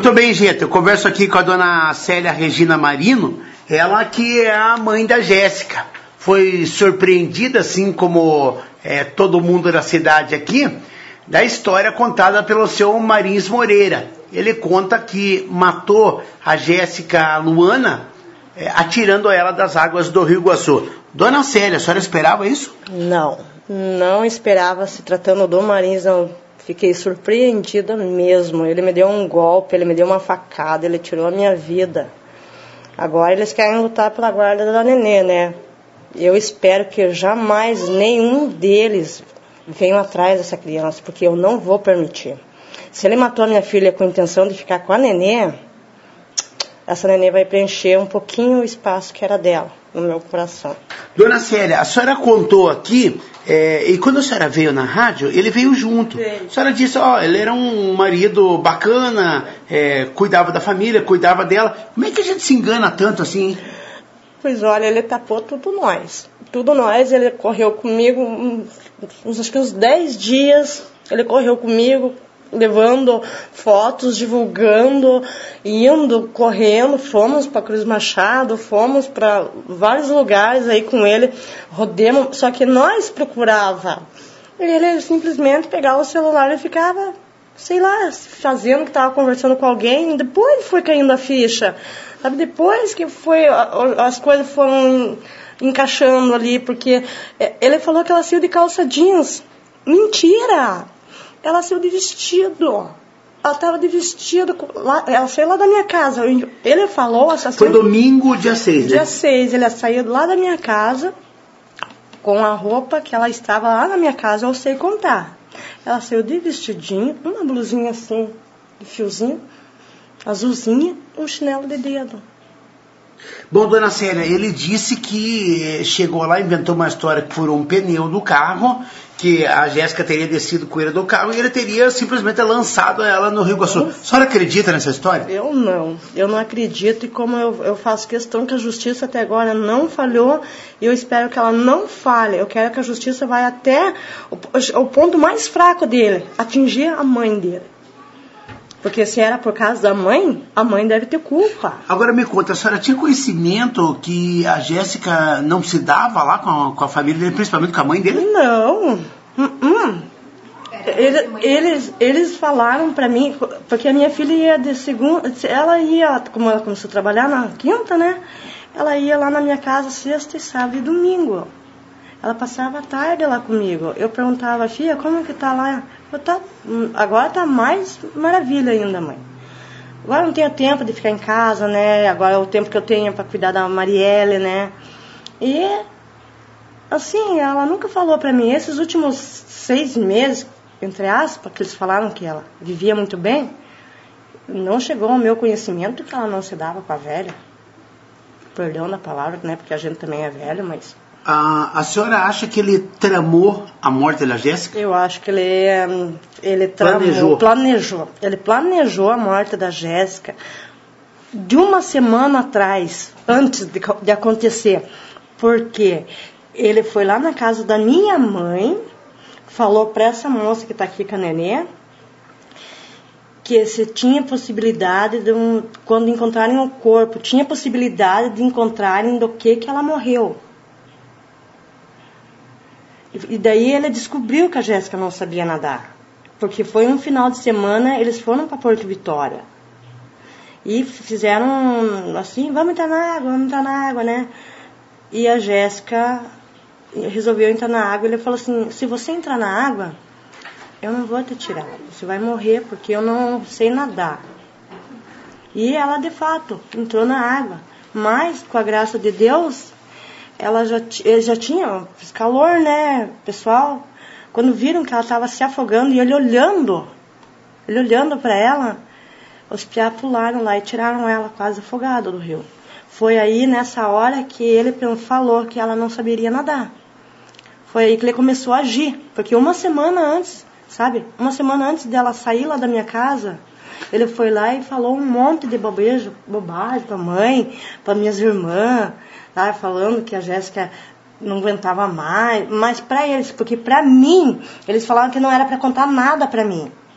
Muito bem, gente. Eu converso aqui com a dona Célia Regina Marino, ela que é a mãe da Jéssica. Foi surpreendida, assim como todo mundo da cidade aqui, da história contada pelo seu Marins Moreira. Ele conta que matou a Jéssica Luana atirando ela das águas do Rio Iguaçu. Dona Célia, a senhora esperava isso? Não esperava. Se tratando do Marins, não. Fiquei surpreendida mesmo. Ele me deu um golpe, ele me deu uma facada, ele tirou a minha vida. Agora eles querem lutar pela guarda da nenê, né? Eu espero que jamais nenhum deles venha atrás dessa criança, porque eu não vou permitir. Se ele matou a minha filha com a intenção de ficar com a nenê, essa nenê vai preencher um pouquinho o espaço que era dela, no meu coração. Dona Célia, a senhora contou aqui, e quando a senhora veio na rádio, ele veio junto. A senhora disse, ele era um marido bacana, cuidava da família, cuidava dela. Como é que a gente se engana tanto assim? Pois olha, ele tapou tudo nós. Ele correu comigo, acho que uns 10 dias, ele correu comigo, levando fotos, divulgando, indo, correndo, fomos para Cruz Machado, fomos para vários lugares aí com ele, rodemos, só que nós procurava. Ele simplesmente pegava o celular e ficava, sei lá, fazendo que estava conversando com alguém, depois foi caindo a ficha, sabe, depois que as coisas foram encaixando ali, porque ele falou que ela saiu de calça jeans. Mentira! Ela saiu de vestido. Ela estava de vestido. Ela saiu lá da minha casa. Ele falou... Foi domingo, dia 6, né? Dia 6. Ele saiu lá da minha casa com a roupa que ela estava lá na minha casa. Eu sei contar. Ela saiu de vestidinho, uma blusinha assim, de fiozinho, azulzinha, um chinelo de dedo. Bom, dona Célia, ele disse que chegou lá, inventou uma história que furou um pneu do carro, que a Jéssica teria descido com ele do carro e ele teria simplesmente lançado ela no Rio Iguaçu. A senhora acredita nessa história? Eu não acredito, e como eu faço questão que a justiça até agora não falhou, e eu espero que ela não falhe. Eu quero que a justiça vá até o ponto mais fraco dele, atingir a mãe dele. Porque se era por causa da mãe, a mãe deve ter culpa. Agora me conta, a senhora tinha conhecimento que a Jéssica não se dava lá com a família dele, principalmente com a mãe dele? Não. Eles falaram pra mim, porque a minha filha ia de segunda, ela ia, como ela começou a trabalhar na quinta, né? Ela ia lá na minha casa sexta, sábado e domingo. Ela passava a tarde lá comigo. Eu perguntava, filha, como que tá lá? Agora tá mais maravilha ainda, mãe. Agora eu não tenho tempo de ficar em casa, né? Agora é o tempo que eu tenho para cuidar da Marielle, né? E, assim, ela nunca falou pra mim. Esses últimos 6 meses, entre aspas, que eles falaram que ela vivia muito bem, não chegou ao meu conhecimento que ela não se dava com a velha. Perdão da palavra, né? Porque a gente também é velho, mas... A senhora acha que ele tramou a morte da Jéssica? Eu acho que ele planejou. Ele planejou a morte da Jéssica de uma semana atrás, antes de acontecer. Porque ele foi lá na casa da minha mãe, falou para essa moça que está aqui com a nenê, que se tinha possibilidade, quando encontrarem o corpo, tinha possibilidade de encontrarem do que ela morreu. E daí ele descobriu que a Jéssica não sabia nadar. Porque foi um final de semana, eles foram para Porto Vitória. E fizeram assim, vamos entrar na água, né? E a Jéssica resolveu entrar na água. Ele falou assim, se você entrar na água, eu não vou te tirar. Você vai morrer porque eu não sei nadar. E ela, de fato, entrou na água. Mas, com a graça de Deus... ele já tinha calor, né, pessoal? Quando viram que ela estava se afogando e ele olhando para ela, os piá pularam lá e tiraram ela quase afogada do rio. Foi aí, nessa hora, que ele falou que ela não saberia nadar. Foi aí que ele começou a agir, porque uma semana antes dela sair lá da minha casa, ele foi lá e falou um monte de bobagem para a mãe, para minhas irmãs, tá, falando que a Jéssica não aguentava mais, mas para eles, porque para mim, eles falaram que não era para contar nada para mim.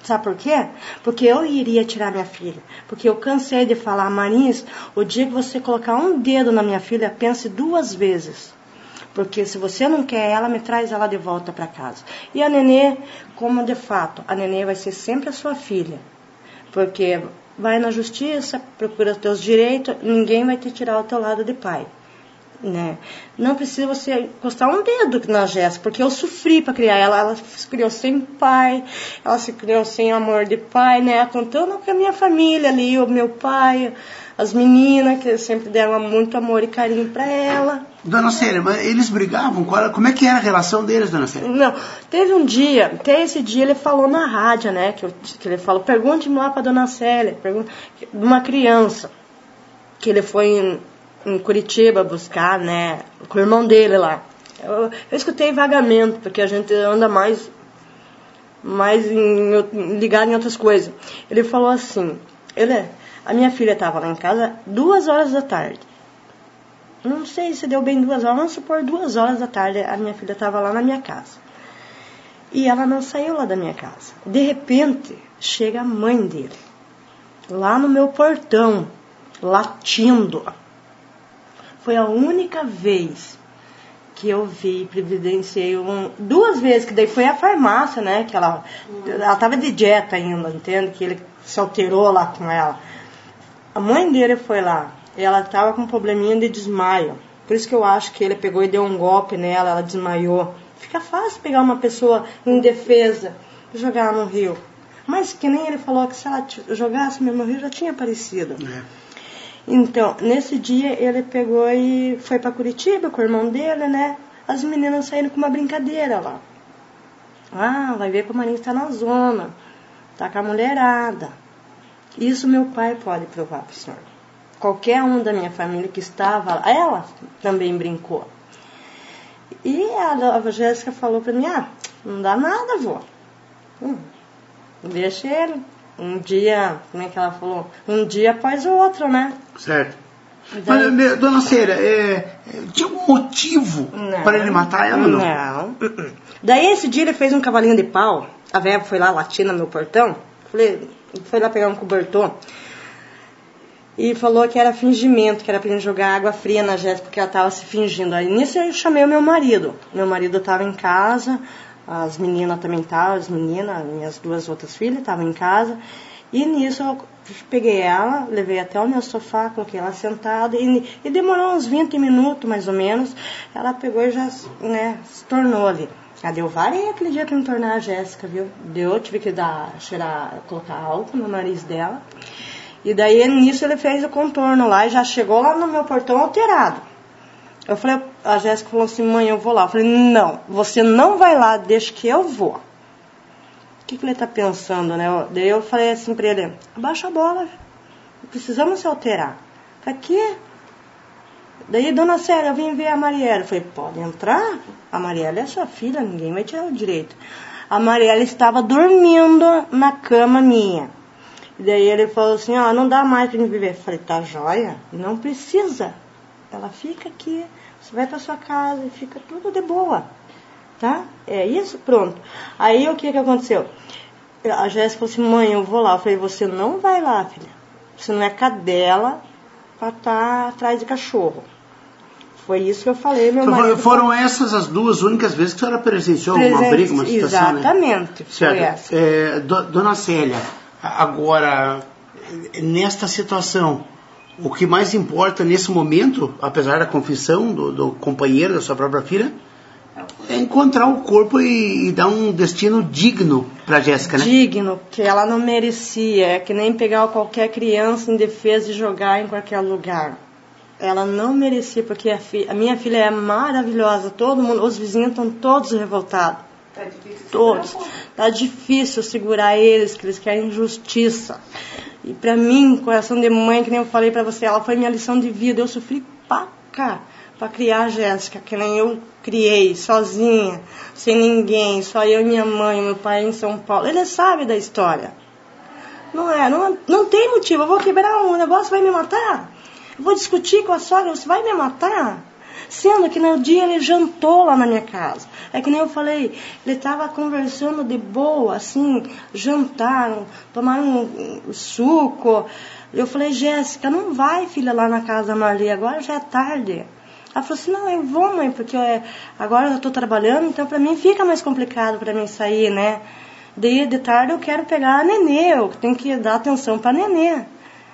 Sabe por quê? Porque eu iria tirar minha filha. Porque eu cansei de falar, Marins, o dia que você colocar um dedo na minha filha, pense 2 vezes. Porque se você não quer ela, me traz ela de volta para casa. E a Nenê, como de fato, a Nenê vai ser sempre a sua filha. Porque vai na justiça, procura os teus direitos, ninguém vai te tirar o teu lado de pai. Né? Não precisa você encostar um dedo na Jéssica, porque eu sofri para criar ela. Ela se criou sem pai, ela se criou sem amor de pai, né? Contando com a minha família ali, o meu pai, as meninas que sempre deram muito amor e carinho para ela. Dona Célia, mas eles brigavam? Como é que era a relação deles, Dona Célia? Não, teve um dia, até esse dia ele falou na rádio, né? Que ele falou, pergunte-me lá para Dona Célia, uma criança que ele foi em Curitiba buscar, né, com o irmão dele lá. Eu escutei vagamente, porque a gente anda mais ligado em outras coisas. Ele falou assim, a minha filha estava lá em casa 2 horas da tarde. Não sei se deu bem 2 horas, vamos supor 2 horas da tarde, a minha filha estava lá na minha casa. E ela não saiu lá da minha casa. De repente, chega a mãe dele, lá no meu portão, latindo. Foi a única vez que eu vi, previdenciei 2 vezes, que daí foi a farmácia, né? Que ela estava de dieta ainda, entende? Que ele se alterou lá com ela. A mãe dele foi lá, e ela estava com um probleminha de desmaio. Por isso que eu acho que ele pegou e deu um golpe nela, ela desmaiou. Fica fácil pegar uma pessoa indefesa e jogar no rio. Mas que nem ele falou que se ela jogasse mesmo no rio, já tinha aparecido. Então, nesse dia ele pegou e foi para Curitiba com o irmão dele, né? As meninas saíram com uma brincadeira lá. Ah, vai ver que o Marinho está na zona, tá com a mulherada. Isso meu pai pode provar para o senhor. Qualquer um da minha família que estava lá, ela também brincou. E a Jéssica falou para mim, não dá nada, vô. Deixa ele. Um dia, como é que ela falou? Um dia após o outro, né? Certo. Daí... Mas, Dona Célia, tinha um motivo para ele matar ela? Não. Daí esse dia ele fez um cavalinho de pau. A velha foi lá latir no meu portão. Foi lá pegar um cobertor. E falou que era fingimento, que era pra gente jogar água fria na Jéssica, porque ela estava se fingindo. Aí nisso eu chamei o meu marido. Meu marido estava em casa. As meninas também estavam, minhas 2 outras filhas estavam em casa. E nisso eu peguei ela, levei até o meu sofá, coloquei ela sentada. E demorou uns 20 minutos, mais ou menos. Ela pegou e já, né, se tornou ali. Ela deu várias aquele dia pra me tornar a Jéssica, viu? Tive que colocar álcool no nariz dela. E daí nisso ele fez o contorno lá e já chegou lá no meu portão alterado. Eu falei, a Jéssica falou assim, mãe, eu vou lá. Eu falei, não, você não vai lá, deixa que eu vou. O que ele tá pensando, né? Daí eu falei assim pra ele, abaixa a bola, precisamos se alterar. Pra quê? Daí, Dona Célia, eu vim ver a Mariela. Eu falei, pode entrar? A Mariela é sua filha, ninguém vai tirar o direito. A Mariela estava dormindo na cama minha. E daí ele falou assim, não dá mais pra gente viver. Eu falei, tá joia? Não precisa. Ela fica aqui, você vai para sua casa e fica tudo de boa, tá? É isso, pronto. Aí o que aconteceu? A Jéssica falou assim, mãe, eu vou lá. Eu falei, você não vai lá, filha. Você não é cadela para estar atrás de cachorro. Foi isso que eu falei, meu marido. Foram essas as 2 únicas vezes que a senhora presenciou uma briga, uma situação, exatamente, né? Foi essa. Dona Célia, agora, nesta situação, o que mais importa nesse momento, apesar da confissão do companheiro, da sua própria filha, é encontrar o corpo e dar um destino digno para Jéssica, né? Digno, que ela não merecia. É que nem pegar qualquer criança indefesa e jogar em qualquer lugar. Ela não merecia, porque a minha filha é maravilhosa. Todo mundo, os vizinhos estão todos revoltados. Tá difícil. Todos. Tá difícil segurar eles, que eles querem justiça. E pra mim, coração de mãe, que nem eu falei pra você, ela foi minha lição de vida. Eu sofri pra criar a Jéssica, que nem eu criei, sozinha, sem ninguém, só eu e minha mãe, meu pai em São Paulo. Ele sabe da história. Não tem motivo. Eu vou quebrar um negócio, vai me matar? Eu vou discutir com a sogra, você vai me matar? Sendo que no dia ele jantou lá na minha casa. É que nem eu falei, ele estava conversando de boa, assim, jantaram, tomaram um suco. Eu falei, Jéssica, não vai, filha, lá na casa da Marli, agora já é tarde. Ela falou assim, não, eu vou, mãe, porque agora eu estou trabalhando, então para mim fica mais complicado para mim sair, né? Daí de tarde eu quero pegar a nenê, eu tenho que dar atenção para a nenê.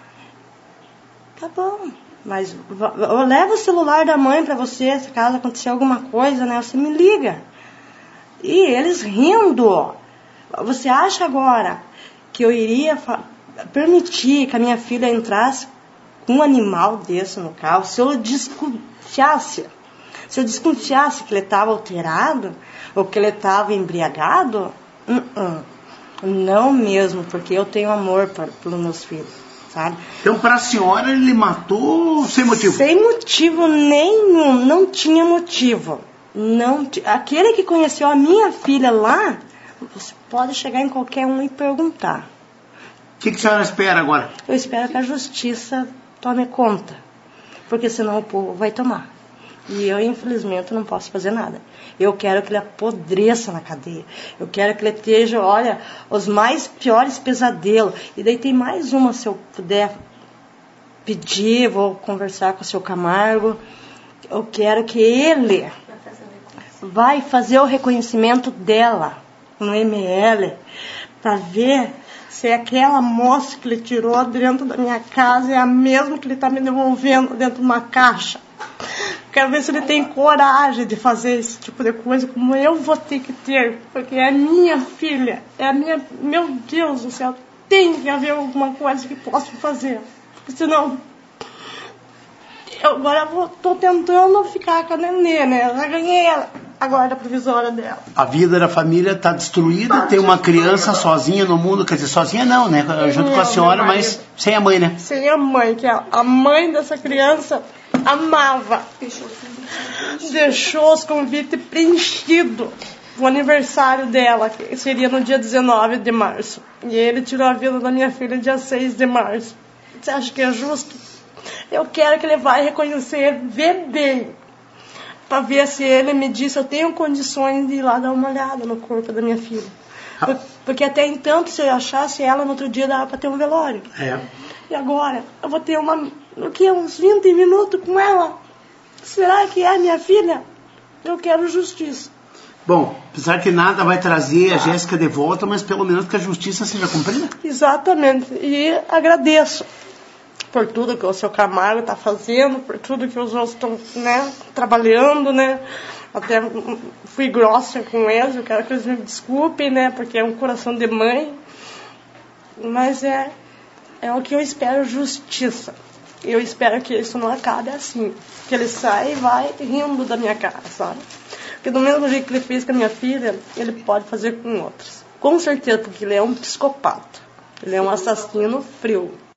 Tá bom, mas eu levo o celular da mãe para você, se caso acontecer alguma coisa, né? Você me liga. E eles rindo. Você acha agora que eu iria permitir que a minha filha entrasse com um animal desse no carro, se eu desconfiasse que ele estava alterado ou que ele estava embriagado? Não mesmo, porque eu tenho amor pelos meus filhos, sabe? Então, para a senhora, ele matou sem motivo? Sem motivo nenhum, não tinha motivo. Aquele que conheceu a minha filha lá, você pode chegar em qualquer um e perguntar. O que a senhora espera agora? Eu espero que a justiça tome conta, porque senão o povo vai tomar. E eu, infelizmente, não posso fazer nada. Eu quero que ele apodreça na cadeia. Eu quero que ele esteja, olha, os mais piores pesadelos. E daí tem mais uma, se eu puder pedir, vou conversar com o seu Camargo. Eu quero que ele vai fazer o reconhecimento dela no ML, para ver se aquela moça que ele tirou dentro da minha casa é a mesma que ele está me devolvendo dentro de uma caixa. Quero ver se ele tem coragem de fazer esse tipo de coisa como eu vou ter que ter, porque é a minha filha, meu Deus do céu, tem que haver alguma coisa que possa fazer, porque senão agora eu estou tentando ficar com a nenê, né? Eu já ganhei a guarda provisória dela. A vida da família está destruída, tem uma criança sozinha no mundo, quer dizer, sozinha não, né? Junto com a senhora, mas sem a mãe, né? Sem a mãe, que a mãe dessa criança amava. Deixou os convites preenchidos. O aniversário dela, que seria no dia 19 de março. E ele tirou a vida da minha filha dia 6 de março. Você acha que é justo? Eu quero que ele vá reconhecer, ver bem, para ver se ele me diz se eu tenho condições de ir lá dar uma olhada no corpo da minha filha. Porque até então, se eu achasse ela no outro dia, dava para ter um velório. É. E agora, eu vou ter uns 20 minutos com ela. Será que é minha filha? Eu quero justiça. Bom, apesar que nada vai trazer a Jéssica de volta, mas pelo menos que a justiça seja cumprida. Exatamente. E agradeço por tudo que o seu Camargo está fazendo, por tudo que os outros estão, né, trabalhando, né? Até fui grossa com eles, eu quero que eles me desculpem, né? Porque é um coração de mãe. Mas é o que eu espero, justiça. Eu espero que isso não acabe assim. Que ele saia e vai rindo da minha cara, sabe? Porque do mesmo jeito que ele fez com a minha filha, ele pode fazer com outros. Com certeza, porque ele é um psicopata. Ele é um assassino frio.